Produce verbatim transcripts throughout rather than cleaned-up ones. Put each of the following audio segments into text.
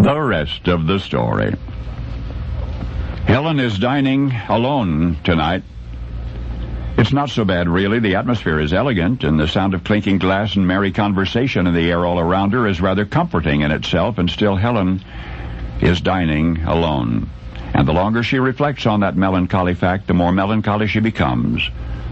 The rest of the story. Helen is dining alone tonight. It's not so bad, really. The atmosphere is elegant, and the sound of clinking glass and merry conversation in the air all around her is rather comforting in itself, and still Helen is dining alone. And the longer she reflects on that melancholy fact, the more melancholy she becomes.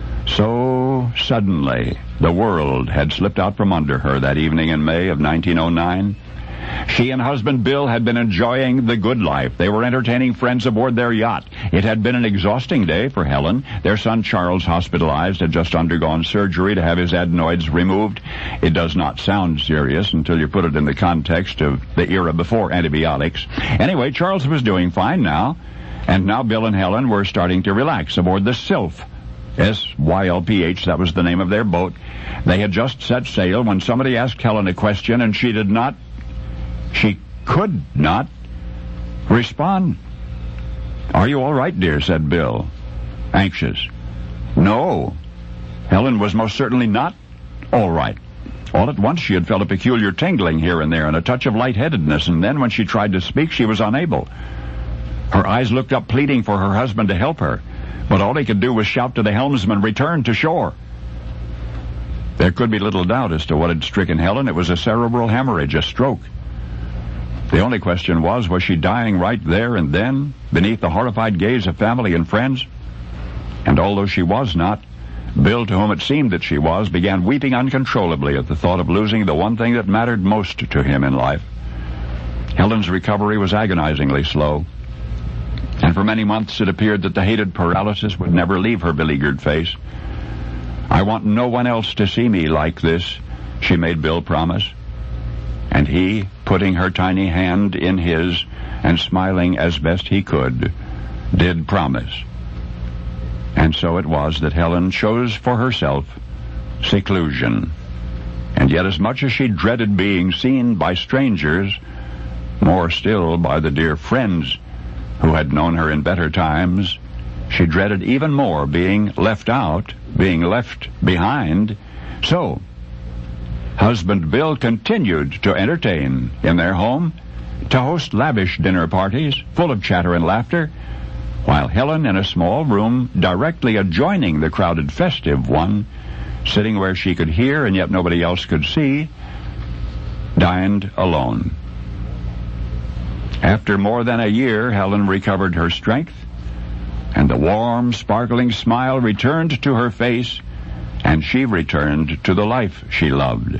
So suddenly, the world had slipped out from under her that evening in May of nineteen oh nine. She and husband Bill had been enjoying the good life. They were entertaining friends aboard their yacht. It had been an exhausting day for Helen. Their son Charles, hospitalized, had just undergone surgery to have his adenoids removed. It does not sound serious until you put it in the context of the era before antibiotics. Anyway, Charles was doing fine now, and now Bill and Helen were starting to relax aboard the Sylph. S Y L P H, that was the name of their boat. They had just set sail when somebody asked Helen a question, and she did not She could not respond. "Are you all right, dear?" said Bill, anxious. No. Helen was most certainly not all right. All at once she had felt a peculiar tingling here and there and a touch of lightheadedness, and then when she tried to speak, she was unable. Her eyes looked up pleading for her husband to help her, but all he could do was shout to the helmsman, "Return to shore." There could be little doubt as to what had stricken Helen. It was a cerebral hemorrhage, a stroke. The only question was, was she dying right there and then, beneath the horrified gaze of family and friends? And although she was not, Bill, to whom it seemed that she was, began weeping uncontrollably at the thought of losing the one thing that mattered most to him in life. Helen's recovery was agonizingly slow, and for many months it appeared that the hated paralysis would never leave her beleaguered face. "I want no one else to see me like this," she made Bill promise. And he, putting her tiny hand in his and smiling as best he could, did promise. And so it was that Helen chose for herself seclusion. And yet as much as she dreaded being seen by strangers, more still by the dear friends who had known her in better times, she dreaded even more being left out, being left behind. So husband Bill continued to entertain in their home, to host lavish dinner parties full of chatter and laughter, while Helen, in a small room directly adjoining the crowded festive one, sitting where she could hear and yet nobody else could see, dined alone. After more than a year, Helen recovered her strength, and the warm, sparkling smile returned to her face, and she returned to the life she loved.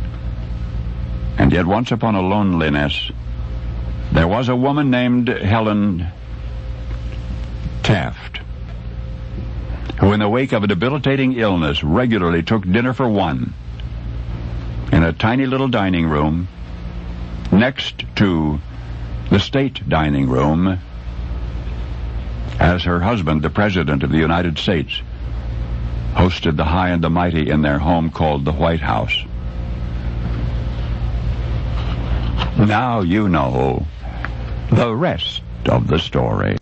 And yet once upon a loneliness, there was a woman named Helen Taft, who in the wake of a debilitating illness regularly took dinner for one in a tiny little dining room next to the state dining room, as her husband, the President of the United States, hosted the high and the mighty in their home called the White House. Now you know the rest of the story.